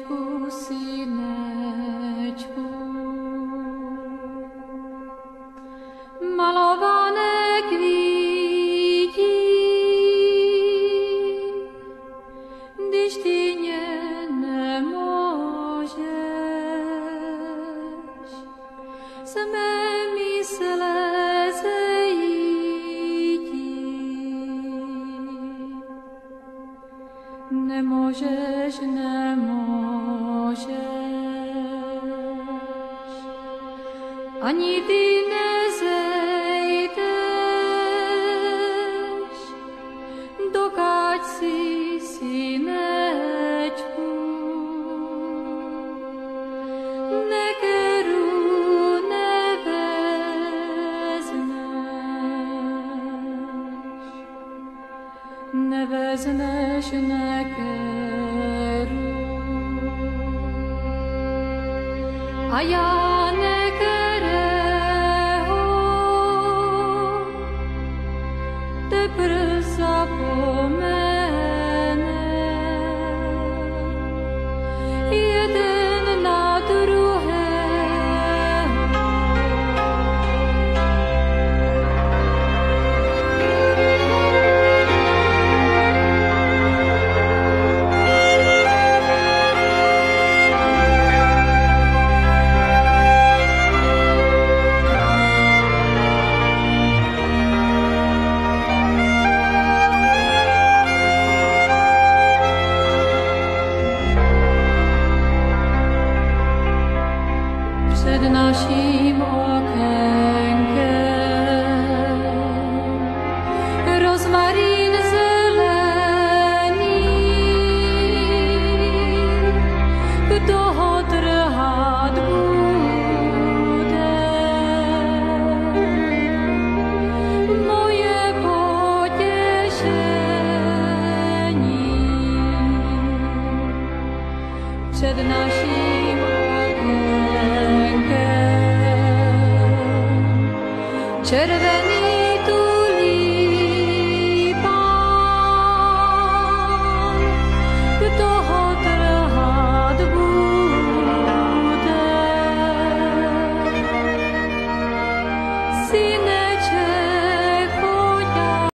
synečku, synečku. Malované kvíti, když ty nemôžeš, sme mysle zejítí. Nemôžeš, ani ty nezejdeš, dokáď si, synečku, nekeru nevezneš, nekeru. A ja nekerého tepr zapomenem jeden na druhého. Před naším okénkem rozmarín zelený, kdo ho trhat bude? Moje potěšení před naším okénkem červený